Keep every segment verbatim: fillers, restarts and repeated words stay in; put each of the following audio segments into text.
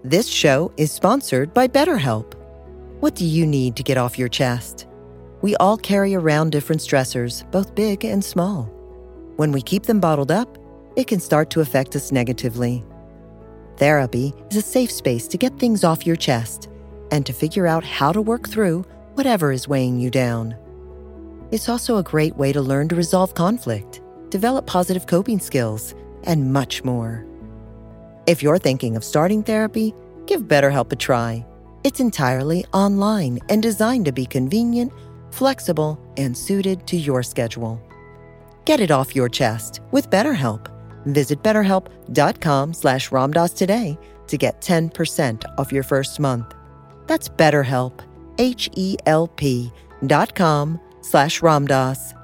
This show is sponsored by BetterHelp. What do you need to get off your chest? We all carry around different stressors, both big and small. When we keep them bottled up, it can start to affect us negatively. Therapy is a safe space to get things off your chest and to figure out how to work through whatever is weighing you down. It's also a great way to learn to resolve conflict, develop positive coping skills, and much more. If you're thinking of starting therapy, give BetterHelp a try. It's entirely online and designed to be convenient, flexible, and suited to your schedule. Get it off your chest with BetterHelp. Visit betterhelp.com slash Ramdas today to get ten percent off your first month. That's BetterHelp, H-E-L-P dot com slash Ramdas.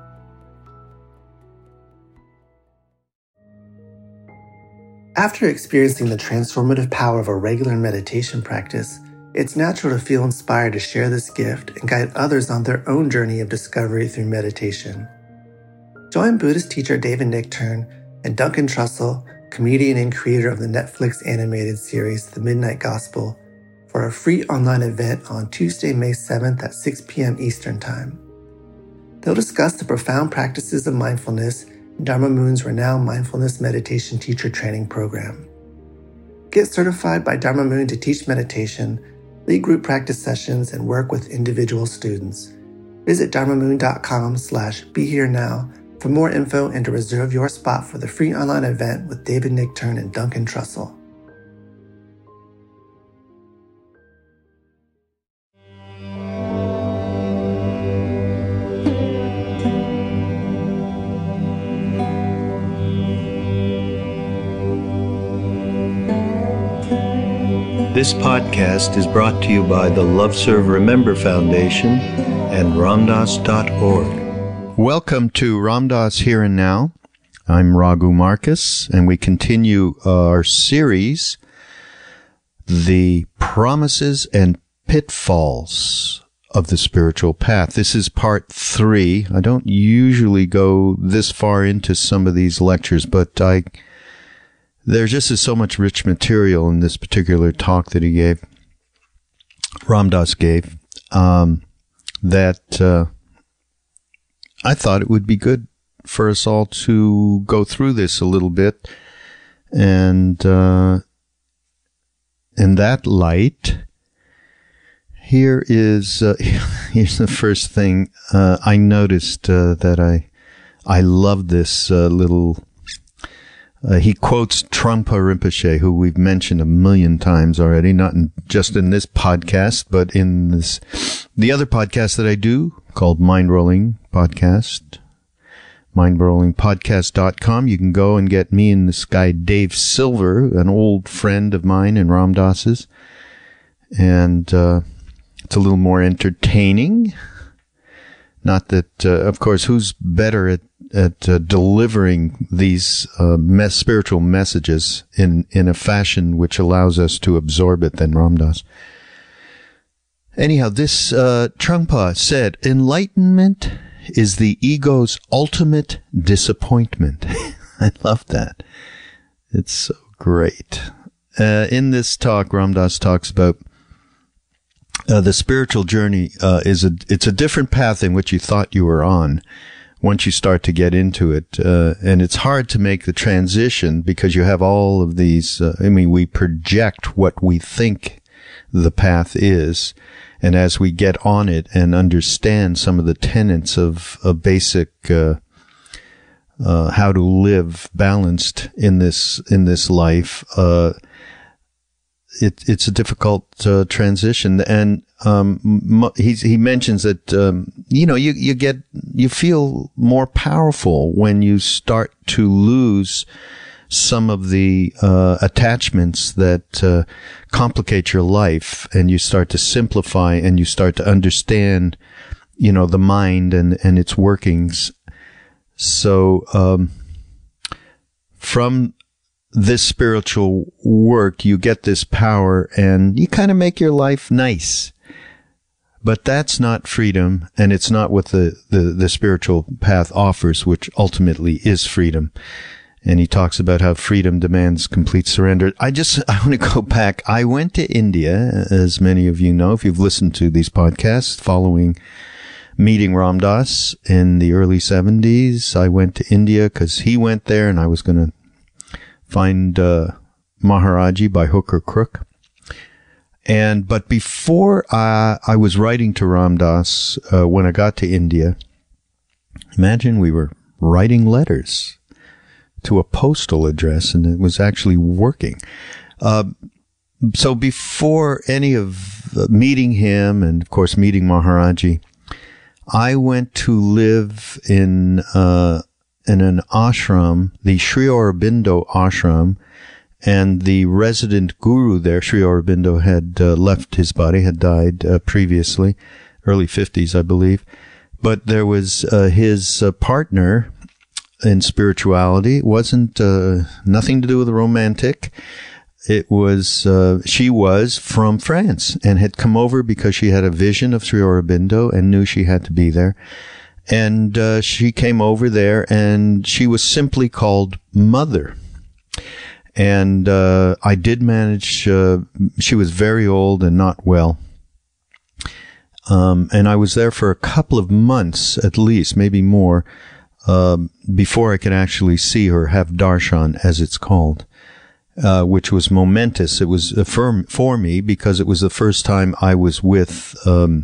After experiencing the transformative power of a regular meditation practice, it's natural to feel inspired to share this gift and guide others on their own journey of discovery through meditation. Join Buddhist teacher David Nichtern and Duncan Trussell, comedian and creator of the Netflix animated series The Midnight Gospel, for a free online event on Tuesday, May seventh at six p.m. Eastern Time. They'll discuss the profound practices of mindfulness in Dharma Moon's renowned mindfulness meditation teacher training program. Get certified by Dharma Moon to teach meditation, lead group practice sessions, and work with individual students. Visit dharmamoon.com slash be here now for more info and to reserve your spot for the free online event with David Nichtern and Duncan Trussell. This podcast is brought to you by the Love Serve Remember Foundation and Ramdas dot org. Welcome to Ramdas Here and Now. I'm Raghu Marcus, and we continue our series, The Promises and Pitfalls of the Spiritual Path. This is part three. I don't usually go this far into some of these lectures, but I there just is so much rich material in this particular talk that he gave, Ramdas gave, um, that uh, I thought it would be good for us all to go through this a little bit. And uh, in that light, here is uh, here's the first thing. Uh, I noticed uh, that I I love this uh, little. Uh, he quotes Trungpa Rinpoche, who we've mentioned a million times already, not in, just in this podcast, but in this, the other podcast that I do called Mind Rolling Podcast, mind rolling podcast dot com. You can go and get me and this guy, Dave Silver, an old friend of mine and Ramdas's. And, uh, it's a little more entertaining. Not that, uh, of course, who's better at at uh, delivering these uh, mes- spiritual messages in, in a fashion which allows us to absorb it than Ramdas. Anyhow, this uh, Trungpa said, enlightenment is the ego's ultimate disappointment. I love that. It's so great. Uh, in this talk, Ramdas talks about uh, the spiritual journey uh, is a it's a different path than what you thought you were on once you start to get into it. Uh, and it's hard to make the transition because you have all of these, uh, I mean, we project what we think the path is. And as we get on it and understand some of the tenets of, of basic, uh, uh, how to live balanced in this, in this life, uh, it, it's a difficult, uh, transition. And, um, he's, he mentions that, um, you know, you, you get, you feel more powerful when you start to lose some of the, uh, attachments that, uh, complicate your life, and you start to simplify and you start to understand, you know, the mind and, and its workings. So, um, from this spiritual work, you get this power and you kind of make your life nice. But that's not freedom, and it's not what the, the, the spiritual path offers, which ultimately is freedom. And he talks about how freedom demands complete surrender. I just, I want to go back. I went to India, as many of you know, if you've listened to these podcasts, following meeting Ram Dass in the early seventies. I went to India because he went there, and I was going to find uh, Maharaji by hook or crook. And, but before uh, I was writing to Ram Dass, uh, when I got to India, imagine we were writing letters to a postal address, and it was actually working. Uh, so before any of uh, meeting him, and of course meeting Maharaji, I went to live in uh, in an ashram, the Sri Aurobindo ashram, and the resident guru there, Sri Aurobindo, had uh, left his body, had died uh, previously, early fifties, I believe. But there was uh, his uh, partner in spirituality. It wasn't uh, nothing to do with the romantic. It was, uh, she was from France and had come over because she had a vision of Sri Aurobindo and knew she had to be there. And uh, she came over there, and she was simply called Mother. And uh, I did manage, uh, she was very old and not well. Um, and I was there for a couple of months at least, maybe more, uh, before I could actually see her, have darshan, as it's called, uh, which was momentous. It was for, for me because it was the first time I was with um,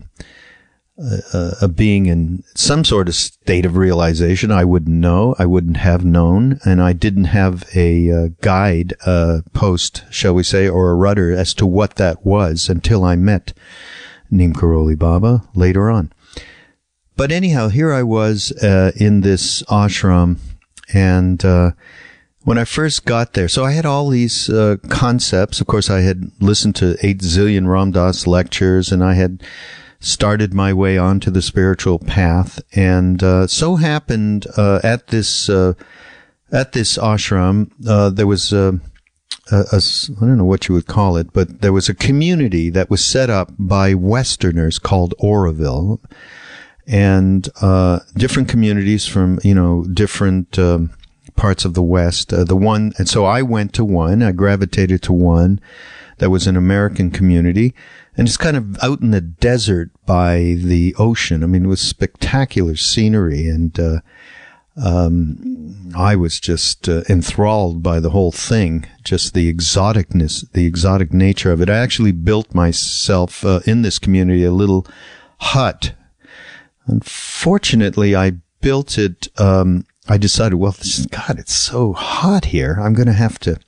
a, a being in some sort of state of realization. I wouldn't know. I wouldn't have known. And I didn't have a uh, guide uh, post, shall we say, or a rudder as to what that was until I met Neem Karoli Baba later on. But anyhow, here I was uh, in this ashram, and uh, when I first got there, so I had all these uh, concepts. Of course, I had listened to eight zillion Ram Dass lectures, and I had started my way onto the spiritual path. And uh, so happened uh, at this uh, at this ashram, uh, there was a, a, a I don't know what you would call it, but there was a community that was set up by Westerners called Auroville. And, uh, different communities from, you know, different, um, parts of the West. Uh, the one, and so I went to one, I gravitated to one that was an American community, and it's kind of out in the desert by the ocean. I mean, it was spectacular scenery, and, uh, um, I was just, uh, enthralled by the whole thing, just the exoticness, the exotic nature of it. I actually built myself, uh, in this community, a little hut. Unfortunately, I built it, um, I decided, well, this is, God, it's so hot here. I'm going to have to,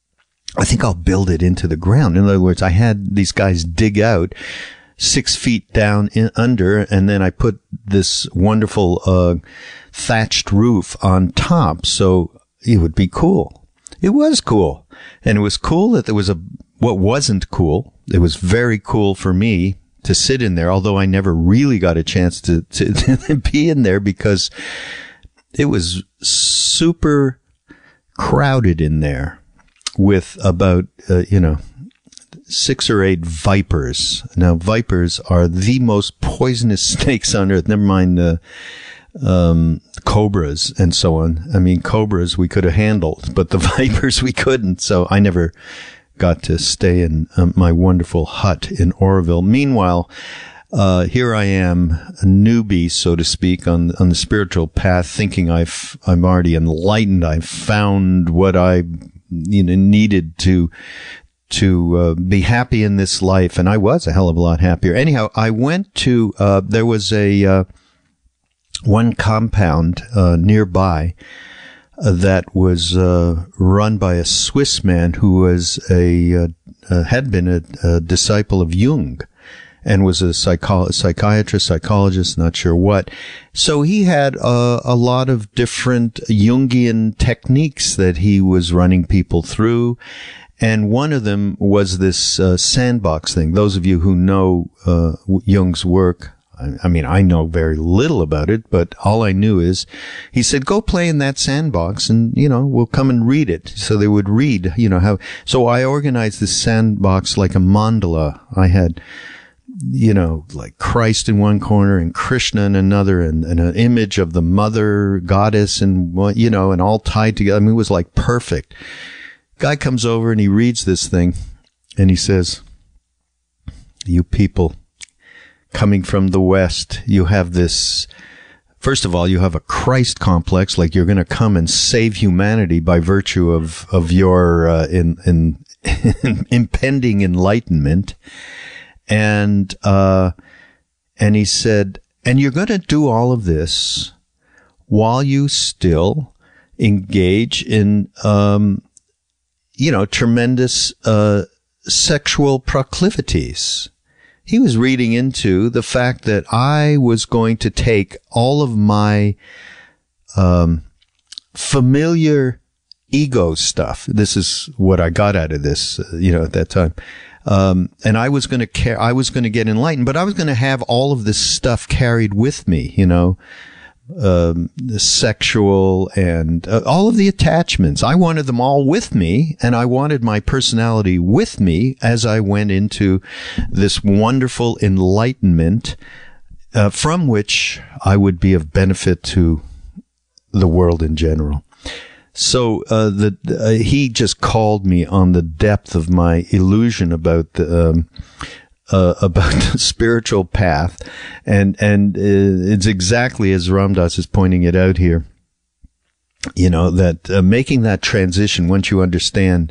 I think I'll build it into the ground. In other words, I had these guys dig out six feet down in, under, and then I put this wonderful, uh, thatched roof on top. So it would be cool. It was cool. And it was cool that there was a, what wasn't cool. It was very cool for me to sit in there, although I never really got a chance to, to, to be in there because it was super crowded in there with about, uh, you know, six or eight vipers. Now, vipers are the most poisonous snakes on earth. Never mind the, um, cobras and so on. I mean, cobras we could have handled, but the vipers we couldn't. So I never got to stay in um, my wonderful hut in Auroville. Meanwhile, uh, here I am, a newbie, so to speak, on on the spiritual path, thinking I've I'm already enlightened. I've found what I you know needed to to uh, be happy in this life, and I was a hell of a lot happier. Anyhow, I went to uh, there was a uh, one compound uh, nearby. Uh, that was uh, run by a Swiss man who was a uh, uh, had been a, a disciple of Jung, and was a psycho- psychiatrist, psychologist, not sure what. So he had uh, a lot of different Jungian techniques that he was running people through, and one of them was this uh, sandbox thing. Those of you who know uh, Jung's work, I mean, I know very little about it, but all I knew is he said, go play in that sandbox and, you know, we'll come and read it. So they would read, you know, how, so I organized this sandbox like a mandala. I had you know, like Christ in one corner and Krishna in another, and, and an image of the mother goddess, and, you know, and all tied together. I mean, it was like perfect. Guy comes over and he reads this thing and he says, you people coming from the West, you have this, first of all, you have a Christ complex, like you're going to come and save humanity by virtue of, of your, uh, in, in, impending enlightenment. And, uh, and he said, and you're going to do all of this while you still engage in, um, you know, tremendous, uh, sexual proclivities. He was reading into the fact that I was going to take all of my, um, familiar ego stuff. This is what I got out of this, uh, you know, at that time. Um, and I was going to care, I was going to get enlightened, but I was going to have all of this stuff carried with me, you know, um, the sexual and uh, all of the attachments. I wanted them all with me, and I wanted my personality with me as I went into this wonderful enlightenment, uh, from which I would be of benefit to the world in general. So, uh, the, uh, he just called me on the depth of my illusion about the, um, uh, about the spiritual path. And, and, uh, it's exactly as Ram Dass is pointing it out here. You know, that, uh, making that transition, once you understand,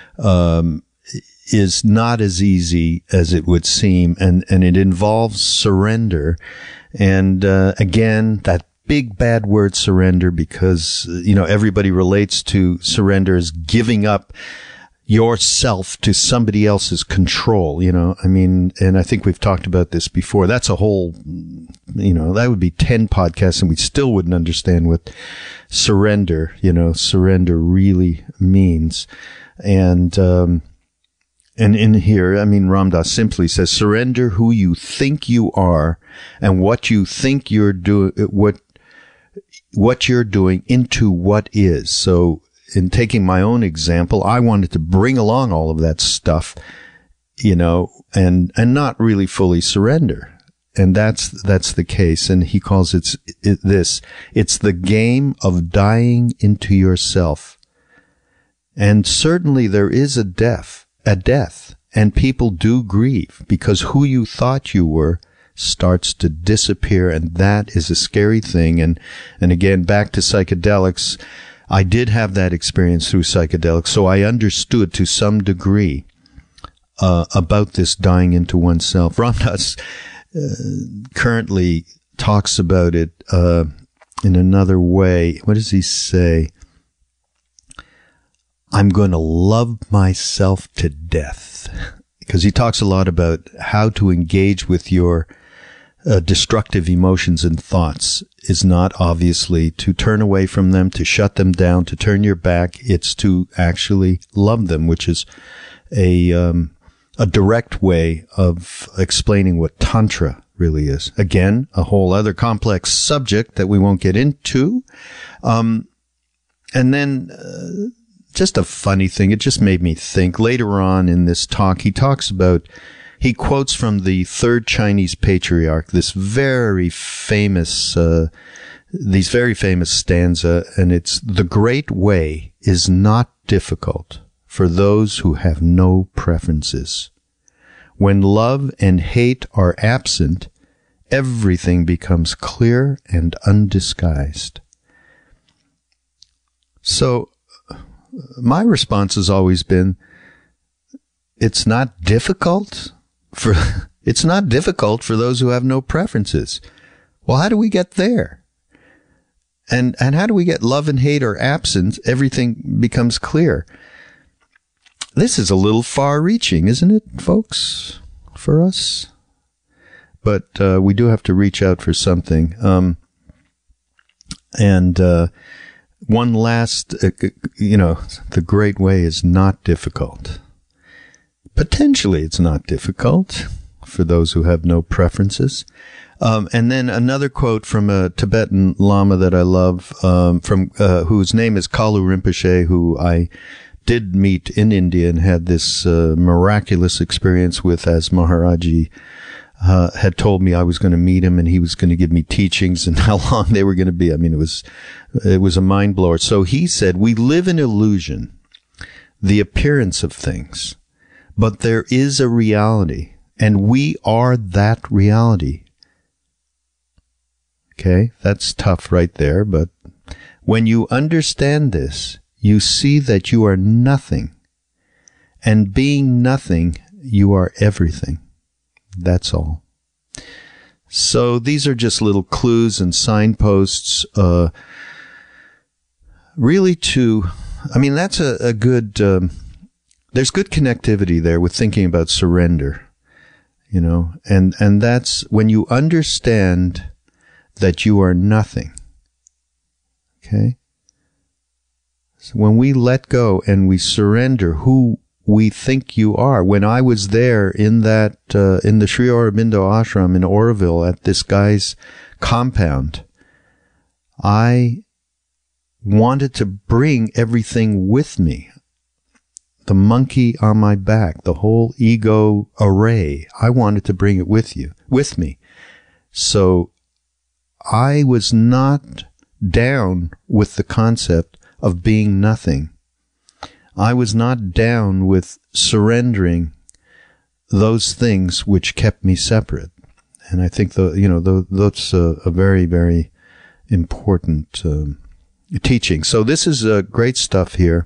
um, is not as easy as it would seem. And, and it involves surrender. And, uh, again, that big bad word surrender, because, you know, everybody relates to surrender as giving up yourself to somebody else's control, you know, I mean, and I think we've talked about this before. That's a whole, you know, that would be ten podcasts and we still wouldn't understand what surrender, you know, surrender really means. And, um, and in here, I mean, Ram Dass simply says, surrender who you think you are and what you think you're doing, what, what you're doing into what is. So in taking my own example, I wanted to bring along all of that stuff, you know, and, and not really fully surrender. And that's, that's the case. And he calls it, it this, it's the game of dying into yourself. And certainly there is a death, a death, and people do grieve because who you thought you were starts to disappear, and that is a scary thing. And, and again, back to psychedelics, I did have that experience through psychedelics, so I understood to some degree, uh, about this dying into oneself. Ram Dass, uh, currently talks about it, uh, in another way. What does he say? I'm going to love myself to death. Because he talks a lot about how to engage with your uh, destructive emotions and thoughts is not obviously to turn away from them, to shut them down, to turn your back. It's to actually love them, which is a um, a direct way of explaining what Tantra really is. Again, a whole other complex subject that we won't get into. Um, and then uh, just a funny thing. It just made me think. Later on in this talk, he talks about, he quotes from the third Chinese patriarch, this very famous, uh, these very famous stanza, and it's, the great way is not difficult for those who have no preferences. When love and hate are absent, everything becomes clear and undisguised. So, my response has always been, it's not difficult for, it's not difficult for those who have no preferences. Well, how do we get there? And, and how do we get love and hate are absent? Everything becomes clear. This is a little far reaching, isn't it, folks, for us? But, uh, we do have to reach out for something. Um, and, uh, One last, uh, you know, the great way is not difficult. Potentially it's not difficult for those who have no preferences. Um, and then another quote from a Tibetan Lama that I love, um, from, uh, whose name is Kalu Rinpoche, who I did meet in India and had this, uh, miraculous experience with as Maharaji, uh, had told me I was going to meet him and he was going to give me teachings and how long they were going to be. I mean, it was, it was a mind blower. So he said, we live in illusion, the appearance of things, but there is a reality and we are that reality. Okay. That's tough right there. But when you understand this, you see that you are nothing. And being nothing, you are everything. That's all. So these are just little clues and signposts, uh, really to, I mean, that's a, a good, um, there's good connectivity there with thinking about surrender, you know, and, and that's when you understand that you are nothing. Okay. So when we let go and we surrender who we think you are. When I was there in that, uh, in the Sri Aurobindo ashram in Oroville at this guy's compound, I wanted to bring everything with me. The monkey on my back, the whole ego array. I wanted to bring it with you, with me. So I was not down with the concept of being nothing. I was not down with surrendering those things which kept me separate. And I think, the, you know, the, that's a, a very, very important um, teaching. So this is uh, great stuff here.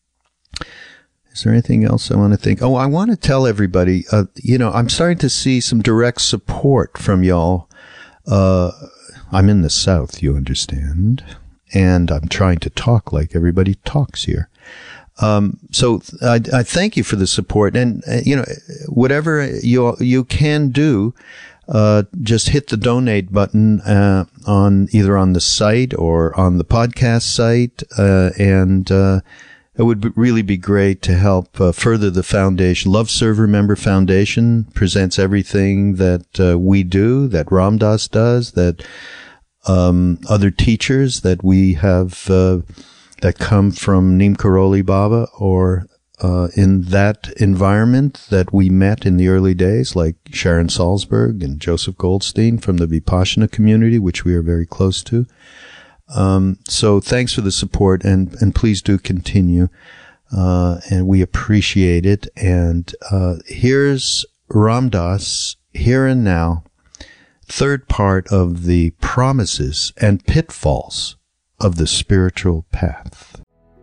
Is there anything else I want to think? Oh, I want to tell everybody, uh, you know, I'm starting to see some direct support from y'all. Uh, I'm in the South, you understand, and I'm trying to talk like everybody talks here. Um, so I, I thank you for the support, and uh, you know, whatever you you can do, uh, just hit the donate button uh, on either on the site or on the podcast site, uh, and uh, it would be, really be great to help uh, further the foundation. Love Serve Remember Foundation presents everything that uh, we do, that Ram Dass does, that um, other teachers that we have. Uh, that come from Neem Karoli Baba or uh, in that environment that we met in the early days, like Sharon Salzberg and Joseph Goldstein from the Vipassana community, which we are very close to. Um, so thanks for the support, and, and please do continue. Uh, and we appreciate it. And uh, here's Ram Dass, Here and Now, third part of the promises and pitfalls of the spiritual path.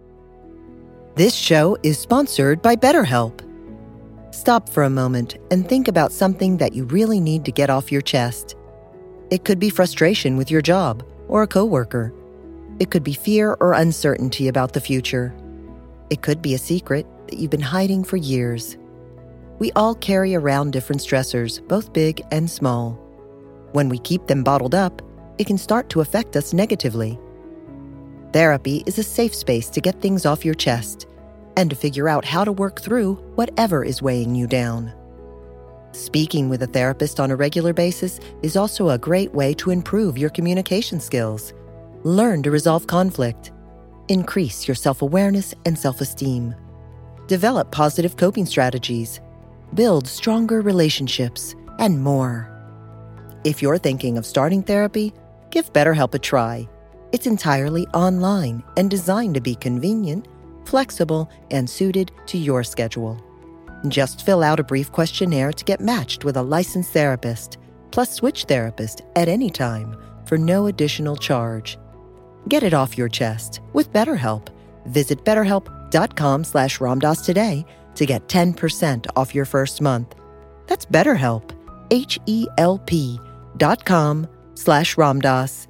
This show is sponsored by BetterHelp. Stop for a moment and think about something that you really need to get off your chest. It could be frustration with your job or a coworker. It could be fear or uncertainty about the future. It could be a secret that you've been hiding for years. We all carry around different stressors, both big and small. When we keep them bottled up, it can start to affect us negatively. Therapy is a safe space to get things off your chest and to figure out how to work through whatever is weighing you down. Speaking with a therapist on a regular basis is also a great way to improve your communication skills, learn to resolve conflict, increase your self-awareness and self-esteem, develop positive coping strategies, build stronger relationships, and more. If you're thinking of starting therapy, give BetterHelp a try. It's entirely online and designed to be convenient, flexible, and suited to your schedule. Just fill out a brief questionnaire to get matched with a licensed therapist, plus switch therapist at any time for no additional charge. Get it off your chest with BetterHelp. Visit betterhelp.com slash ramdass today to get ten percent off your first month. That's BetterHelp, H-E-L-P dot com slash ramdass.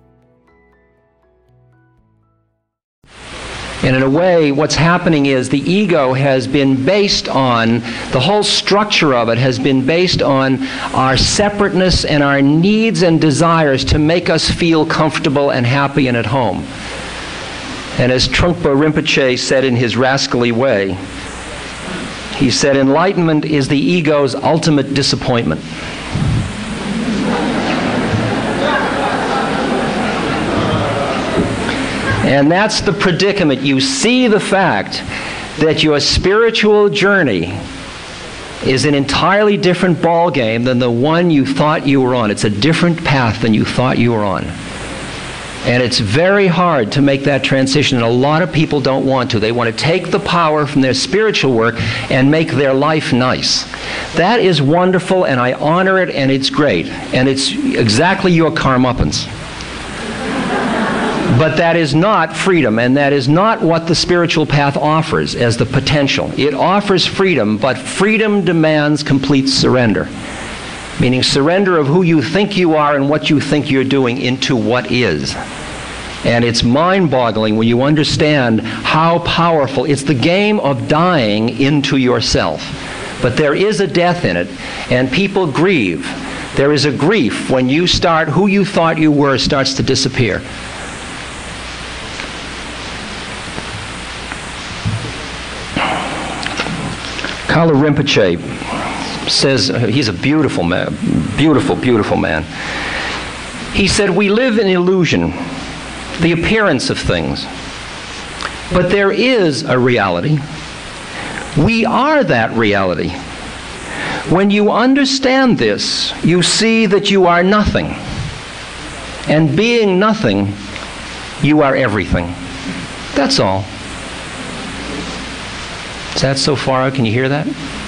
And in a way, what's happening is the ego has been based on, the whole structure of it has been based on our separateness and our needs and desires to make us feel comfortable and happy and at home. And as Trungpa Rinpoche said in his rascally way, he said, enlightenment is the ego's ultimate disappointment. And that's the predicament. You see the fact that your spiritual journey is an entirely different ball game than the one you thought you were on. It's a different path than you thought you were on. And it's very hard to make that transition, and a lot of people don't want to. They want to take the power from their spiritual work and make their life nice. That is wonderful, and I honor it, and it's great. And it's exactly your karmappans. But that is not freedom, and that is not what the spiritual path offers as the potential. It offers freedom, but freedom demands complete surrender. Meaning surrender of who you think you are and what you think you're doing into what is. And it's mind-boggling when you understand how powerful. It's the game of dying into yourself. But there is a death in it, and people grieve. There is a grief when you start, who you thought you were starts to disappear. Kalu Rinpoche says, uh, he's a beautiful man, beautiful, beautiful man. He said, we live in illusion, the appearance of things. But there is a reality. We are that reality. When you understand this, you see that you are nothing. And being nothing, you are everything. That's all. Is that so far out? Can you hear that?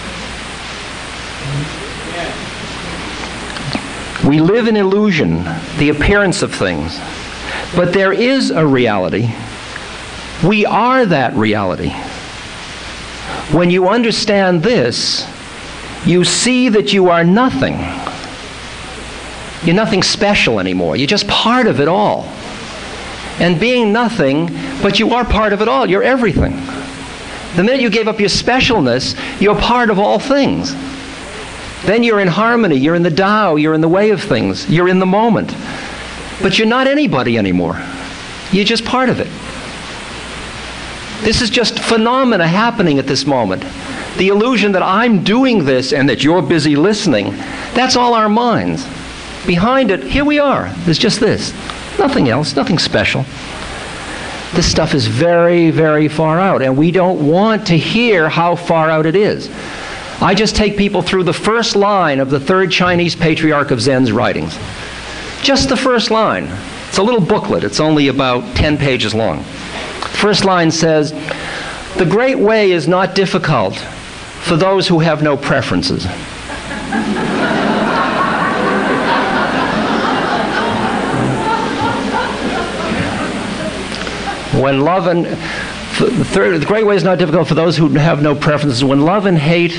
We live in illusion, the appearance of things. But there is a reality. We are that reality. When you understand this, you see that you are nothing. You're nothing special anymore. You're just part of it all. And being nothing, but you are part of it all. You're everything. The minute you gave up your specialness, you're part of all things. Then you're in harmony, you're in the Tao, you're in the way of things, you're in the moment. But you're not anybody anymore. You're just part of it. This is just phenomena happening at this moment. The illusion that I'm doing this and that you're busy listening, that's all our minds. Behind it, here we are. There's just this. Nothing else, nothing special. This stuff is very, very far out, and we don't want to hear how far out it is. I just take people through the first line of the third Chinese patriarch of Zen's writings. Just the first line. It's a little booklet. It's only about ten pages long. First line says, "The great way is not difficult for those who have no preferences." When love and the, third, the great way is not difficult for those who have no preferences. When love and hate,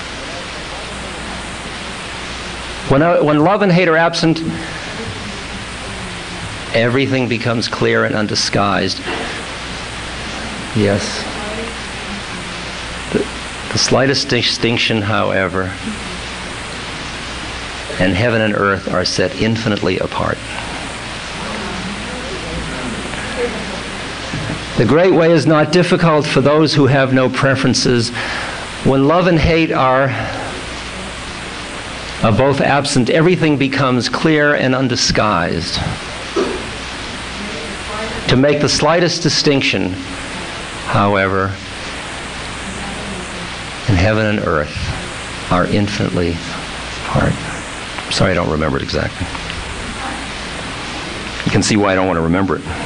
when uh, when love and hate are absent, everything becomes clear and undisguised. Yes. The, the slightest distinction, however, and heaven and earth are set infinitely apart. The great way is not difficult for those who have no preferences. When love and hate are, are both absent, everything becomes clear and undisguised. To make the slightest distinction, however, in heaven and earth are infinitely apart. I'm sorry, I don't remember it exactly. You can see why I don't want to remember it.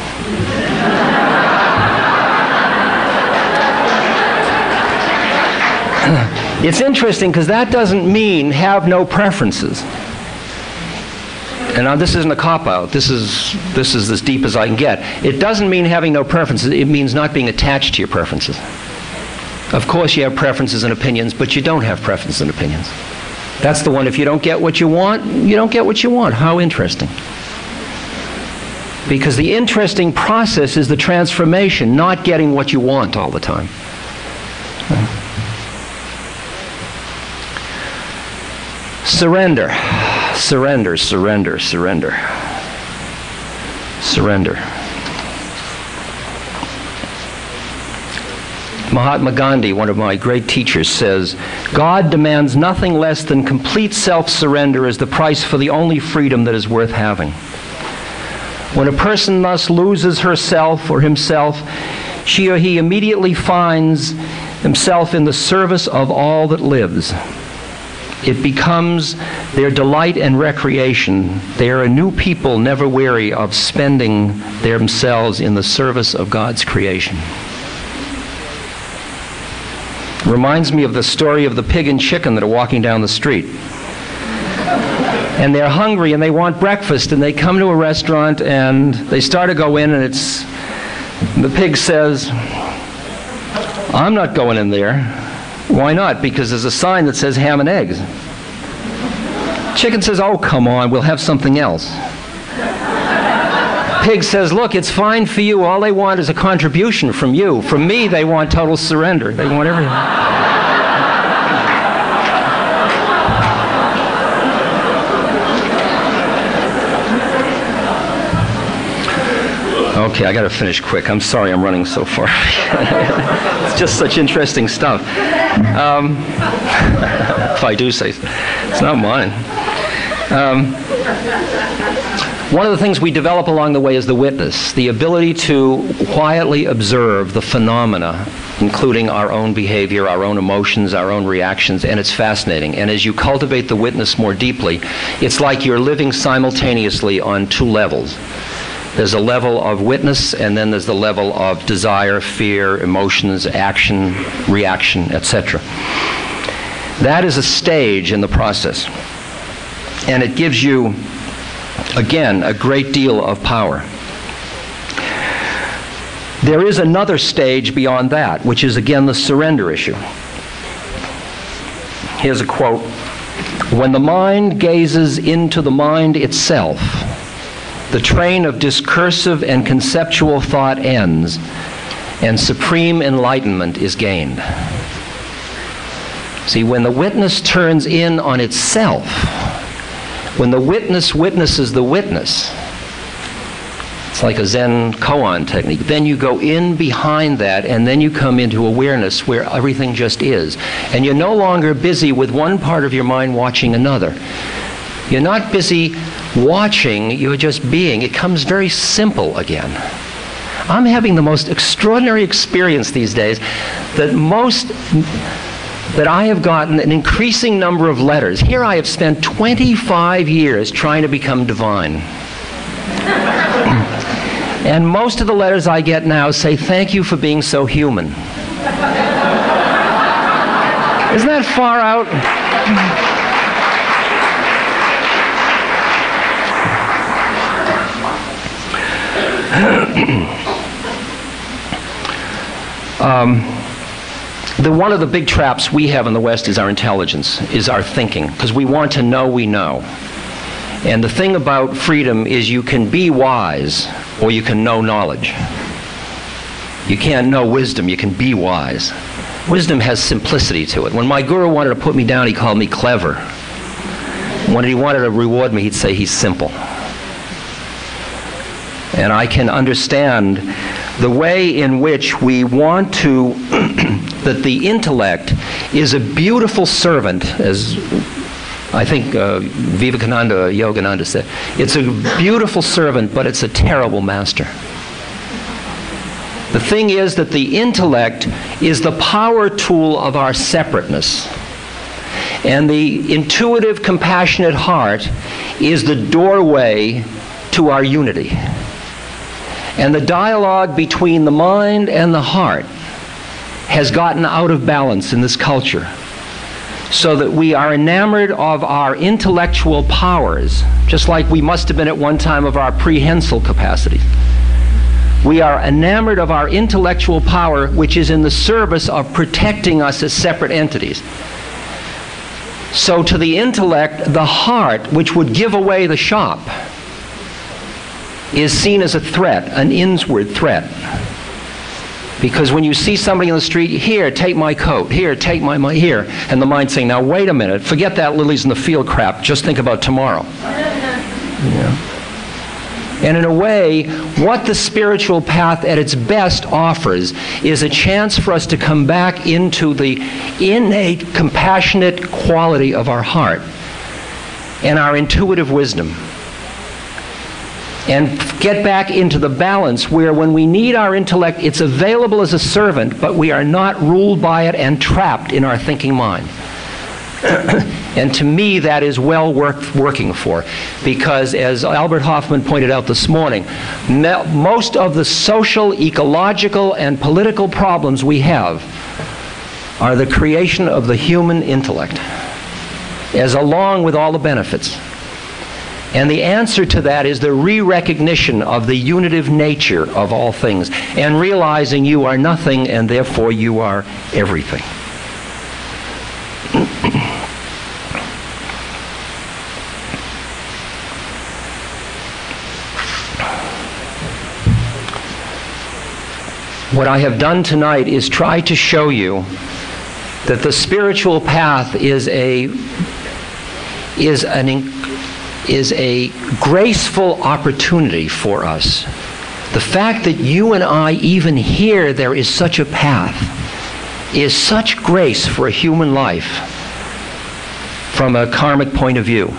It's interesting because that doesn't mean have no preferences. And now this isn't a cop-out. This is, this is as deep as I can get. It doesn't mean having no preferences. It means not being attached to your preferences. Of course you have preferences and opinions, but you don't have preferences and opinions. That's the one, if you don't get what you want, you don't get what you want. How interesting. Because the interesting process is the transformation, not getting what you want all the time. Surrender. Surrender, surrender, surrender. Surrender. Mahatma Gandhi, one of my great teachers, says, God demands nothing less than complete self-surrender as the price for the only freedom that is worth having. When a person thus loses herself or himself, she or he immediately finds himself in the service of all that lives. It becomes their delight and recreation. They are a new people, never weary of spending themselves in the service of God's creation. Reminds me of the story of the pig and chicken that are walking down the street. And they're hungry and they want breakfast, and they come to a restaurant and they start to go in, and it's, the pig says, I'm not going in there. Why not? Because there's a sign that says ham and eggs. Chicken says, oh, come on, we'll have something else. Pig says, look, it's fine for you. All they want is a contribution from you. From me, they want total surrender. They want everything. Okay, I got to finish quick. I'm sorry I'm running so far. It's just such interesting stuff. Um, if I do say so. It's not mine. Um, one of the things we develop along the way is the witness, the ability to quietly observe the phenomena, including our own behavior, our own emotions, our own reactions, and it's fascinating. And as you cultivate the witness more deeply, it's like you're living simultaneously on two levels. There's a level of witness, and then there's the level of desire, fear, emotions, action, reaction, et cetera. That is a stage in the process. And it gives you, again, a great deal of power. There is another stage beyond that, which is, again, the surrender issue. Here's a quote. When the mind gazes into the mind itself, the train of discursive and conceptual thought ends, and supreme enlightenment is gained. See, when the witness turns in on itself, when the witness witnesses the witness, it's like a Zen koan technique. Then you go in behind that, and then you come into awareness where everything just is. And you're no longer busy with one part of your mind watching another. You're not busy watching, you're just being. It comes very simple again. I'm having the most extraordinary experience these days that most, that I have gotten an increasing number of letters. Here I have spent twenty-five years trying to become divine. And most of the letters I get now say, thank you for being so human. Isn't that far out? um, the, one of the big traps we have in the West is our intelligence, is our thinking, because we want to know we know. And the thing about freedom is you can be wise or you can know knowledge. You can't know wisdom, you can be wise. Wisdom has simplicity to it. When my guru wanted to put me down, he called me clever. When he wanted to reward me, he'd say he's simple. And I can understand the way in which we want to, that the intellect is a beautiful servant, as I think uh, Vivekananda Yogananda said. It's a beautiful servant, but it's a terrible master. The thing is that the intellect is the power tool of our separateness. And the intuitive, compassionate heart is the doorway to our unity. And the dialogue between the mind and the heart has gotten out of balance in this culture, so that we are enamored of our intellectual powers, just like we must have been at one time of our prehensile capacity. We are enamored of our intellectual power, which is in the service of protecting us as separate entities. So to the intellect, the heart, which would give away the shop, is seen as a threat, an inward threat. Because when you see somebody in the street, here, take my coat, here, take my money, here, and the mind saying, now wait a minute, forget that lilies in the field crap, just think about tomorrow. Yeah. And in a way, what the spiritual path at its best offers is a chance for us to come back into the innate, compassionate quality of our heart and our intuitive wisdom. And get back into the balance where when we need our intellect, it's available as a servant, but we are not ruled by it and trapped in our thinking mind. And to me, that is well worth working for, because as Albert Hoffman pointed out this morning, me- most of the social, ecological, and political problems we have are the creation of the human intellect, as along with all the benefits. And the answer to that is the re-recognition of the unitive nature of all things, and realizing you are nothing and therefore you are everything. What I have done tonight is try to show you that the spiritual path is a is an is a graceful opportunity for us. The fact that you and I even hear there is such a path is such grace for a human life from a karmic point of view.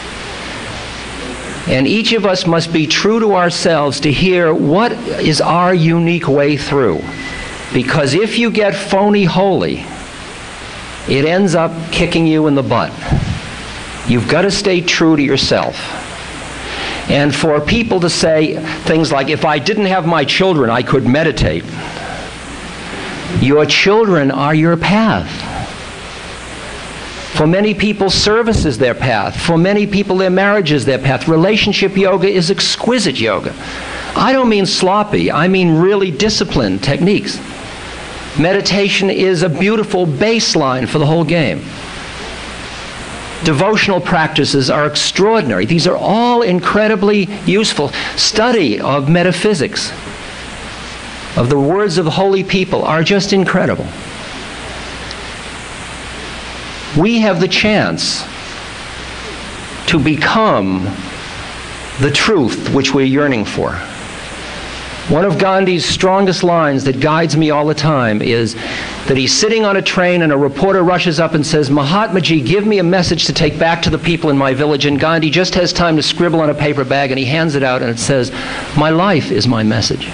And each of us must be true to ourselves to hear what is our unique way through. Because if you get phony holy, it ends up kicking you in the butt. You've got to stay true to yourself. And for people to say things like, if I didn't have my children, I could meditate. Your children are your path. For many people, service is their path. For many people, their marriage is their path. Relationship yoga is exquisite yoga. I don't mean sloppy. I mean really disciplined techniques. Meditation is a beautiful baseline for the whole game. Devotional practices are extraordinary. These are all incredibly useful. Study of metaphysics, of the words of holy people, are just incredible. We have the chance to become the truth which we're yearning for. One of Gandhi's strongest lines that guides me all the time is that he's sitting on a train and a reporter rushes up and says, Mahatmaji, give me a message to take back to the people in my village. And Gandhi just has time to scribble on a paper bag, and he hands it out, and it says, my life is my message.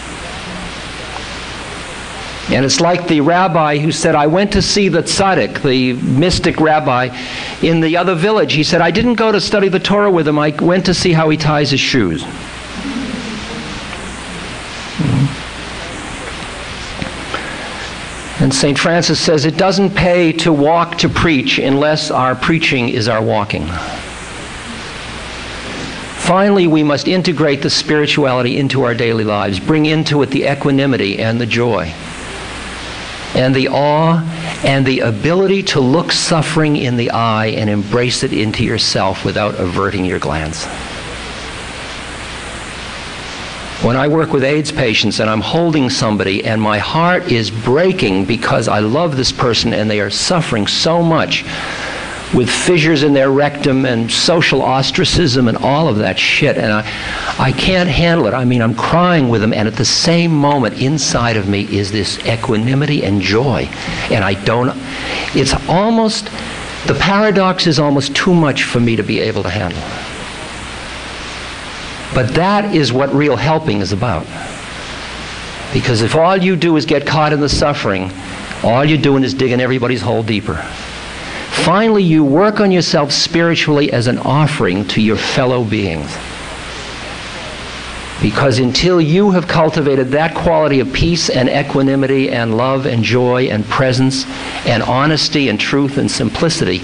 And it's like the rabbi who said, I went to see the tzaddik, the mystic rabbi, in the other village. He said, I didn't go to study the Torah with him. I went to see how he ties his shoes. And Saint Francis says, it doesn't pay to walk to preach unless our preaching is our walking. Finally, we must integrate the spirituality into our daily lives, bring into it the equanimity and the joy, and the awe, and the ability to look suffering in the eye and embrace it into yourself without averting your glance. When I work with AIDS patients and I'm holding somebody and my heart is breaking because I love this person and they are suffering so much with fissures in their rectum and social ostracism and all of that shit, and I, I can't handle it. I mean, I'm crying with them, and at the same moment inside of me is this equanimity and joy, and I don't, it's almost, the paradox is almost too much for me to be able to handle. But that is what real helping is about. Because if all you do is get caught in the suffering, all you're doing is digging everybody's hole deeper. Finally, you work on yourself spiritually as an offering to your fellow beings. Because until you have cultivated that quality of peace and equanimity and love and joy and presence and honesty and truth and simplicity,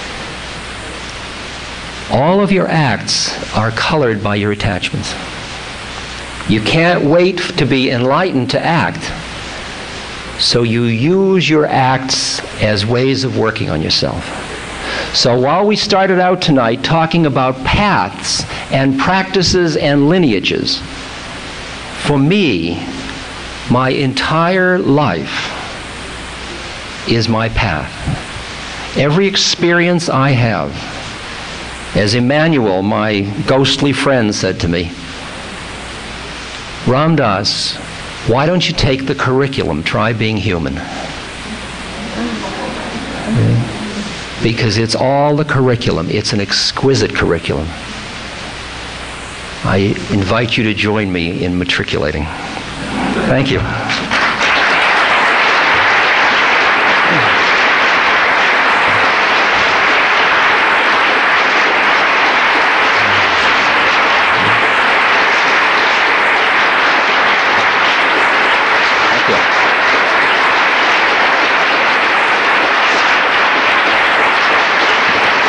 all of your acts are colored by your attachments. You can't wait to be enlightened to act. So you use your acts as ways of working on yourself. So while we started out tonight talking about paths and practices and lineages, for me, my entire life is my path. Every experience I have, as Emmanuel, my ghostly friend, said to me, Ram Dass, why don't you take the curriculum, try being human? Because it's all the curriculum. It's an exquisite curriculum. I invite you to join me in matriculating. Thank you.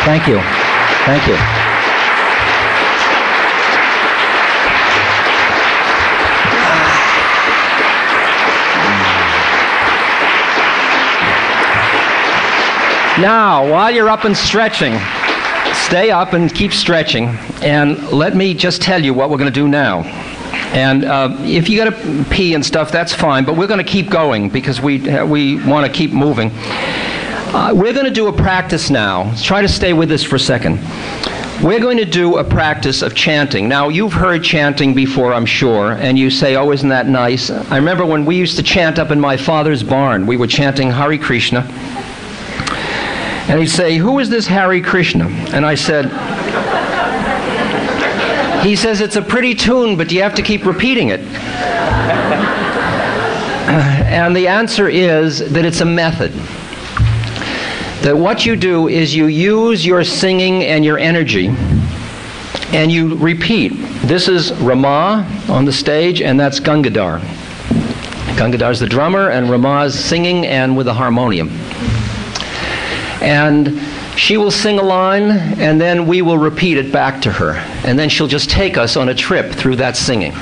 Thank you. Thank you. Now, while you're up and stretching, stay up and keep stretching, and let me just tell you what we're going to do now. And uh, if you got to pee and stuff, that's fine, but we're going to keep going because we, uh, we want to keep moving. Uh, we're going to do a practice now. Try to stay with us for a second. We're going to do a practice of chanting. Now, you've heard chanting before, I'm sure, and you say, oh, isn't that nice? I remember when we used to chant up in my father's barn. We were chanting Hare Krishna. And he'd say, who is this Hare Krishna? And I said, he says, it's a pretty tune, but you have to keep repeating it. And the answer is that it's a method. That what you do is you use your singing and your energy, and you repeat. This is Rama on the stage, and that's Gangadhar. Gangadhar's the drummer, and Rama's singing and with the harmonium. And she will sing a line, and then we will repeat it back to her. And then she'll just take us on a trip through that singing.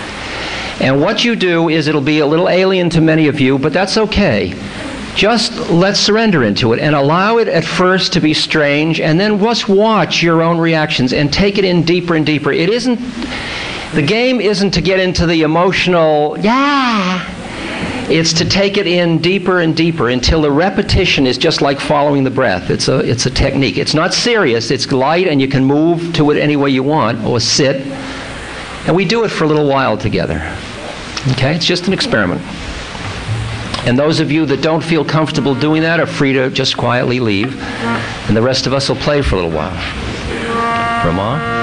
And what you do is, it'll be a little alien to many of you, but that's okay. Just let's surrender into it and allow it at first to be strange, and then just watch your own reactions and take it in deeper and deeper. It isn't, the game isn't to get into the emotional, yeah. It's to take it in deeper and deeper until the repetition is just like following the breath. It's a, it's a technique. It's not serious. It's light, and you can move to it any way you want, or sit. And we do it for a little while together. Okay? It's just an experiment. And those of you that don't feel comfortable doing that are free to just quietly leave. And the rest of us will play for a little while. Rama?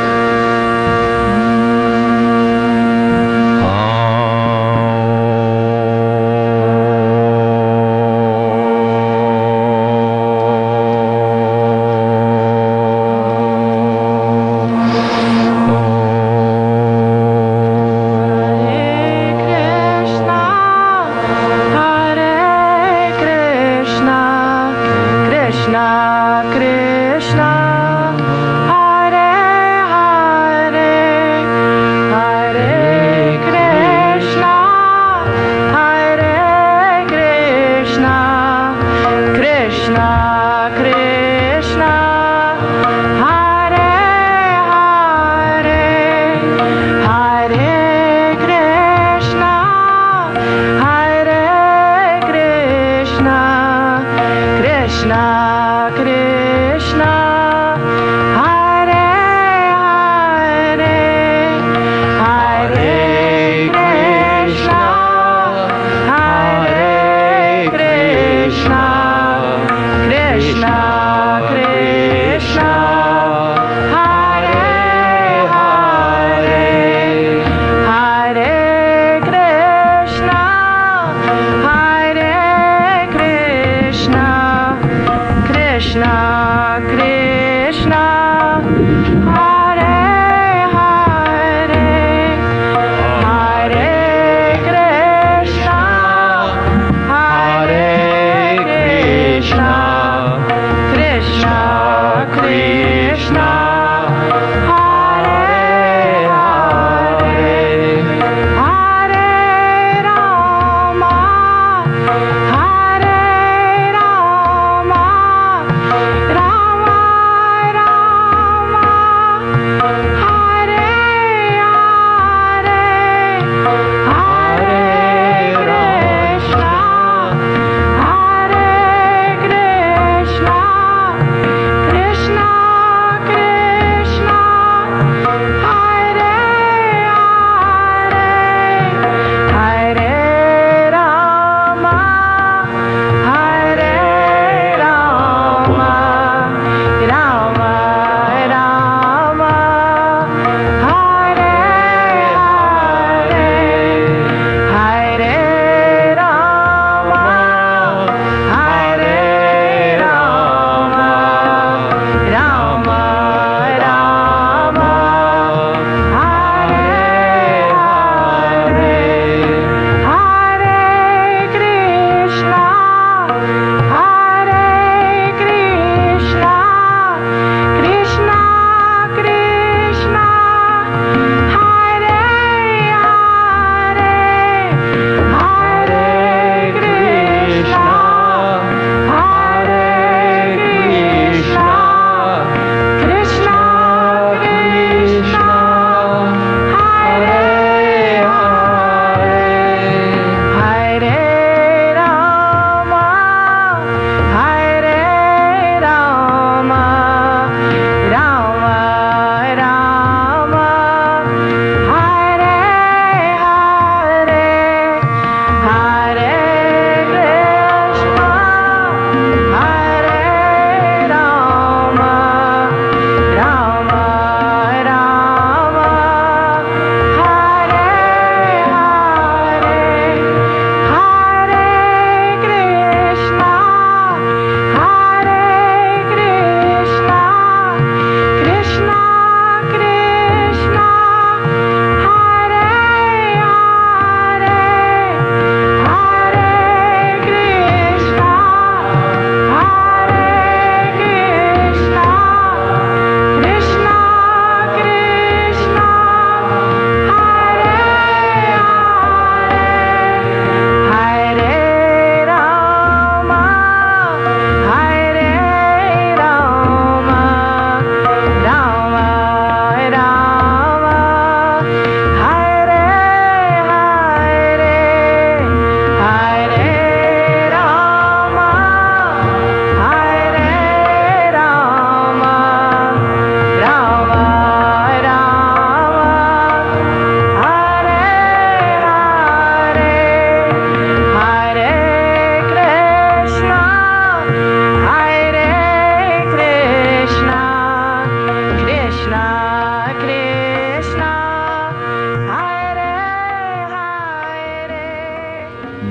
Rama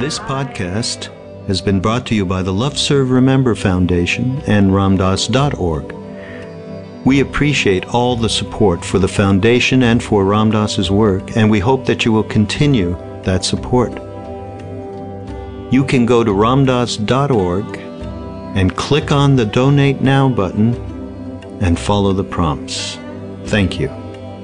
This podcast has been brought to you by the Love Serve Remember Foundation and Ramdas dot org. We appreciate all the support for the foundation and for Ram Dass's work, and we hope that you will continue that support. You can go to Ramdas dot org and click on the Donate Now button and follow the prompts. Thank you.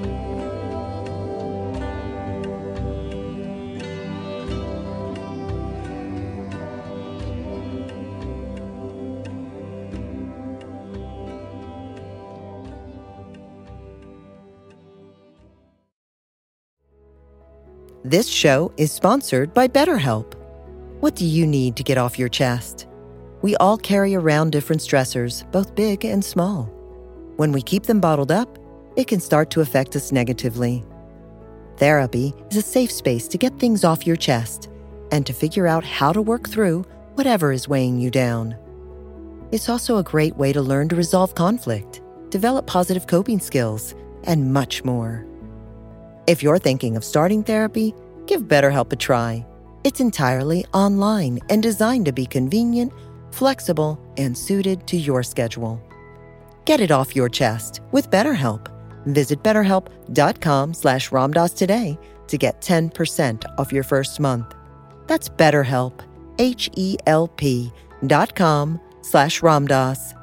This show is sponsored by BetterHelp. What do you need to get off your chest? We all carry around different stressors, both big and small. When we keep them bottled up, it can start to affect us negatively. Therapy is a safe space to get things off your chest and to figure out how to work through whatever is weighing you down. It's also a great way to learn to resolve conflict, develop positive coping skills, and much more. If you're thinking of starting therapy, give BetterHelp a try. It's entirely online and designed to be convenient, flexible, and suited to your schedule. Get it off your chest with BetterHelp. Visit betterhelp.com slash Ramdas today to get ten percent off your first month. That's BetterHelp, H E L P dot com slash Ramdas.